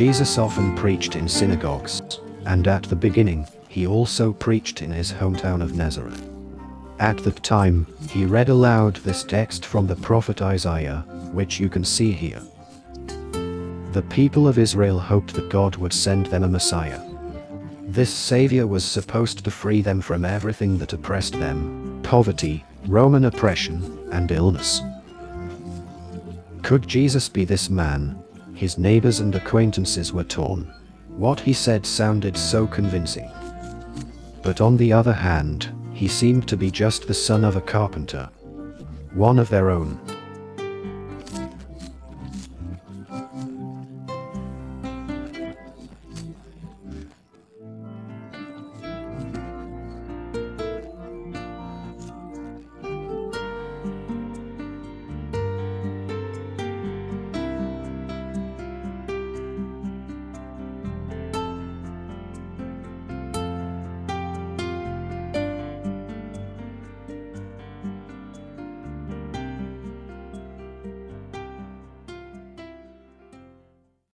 Jesus often preached in synagogues, and at the beginning, he also preached in his hometown of Nazareth. At that time, he read aloud this text from the prophet Isaiah, which you can see here. The people of Israel hoped that God would send them a Messiah. This Savior was supposed to free them from everything that oppressed them: poverty, Roman oppression, and illness. Could Jesus be this man? His neighbors and acquaintances were torn. What he said sounded so convincing. But on the other hand, he seemed to be just the son of a carpenter, one of their own.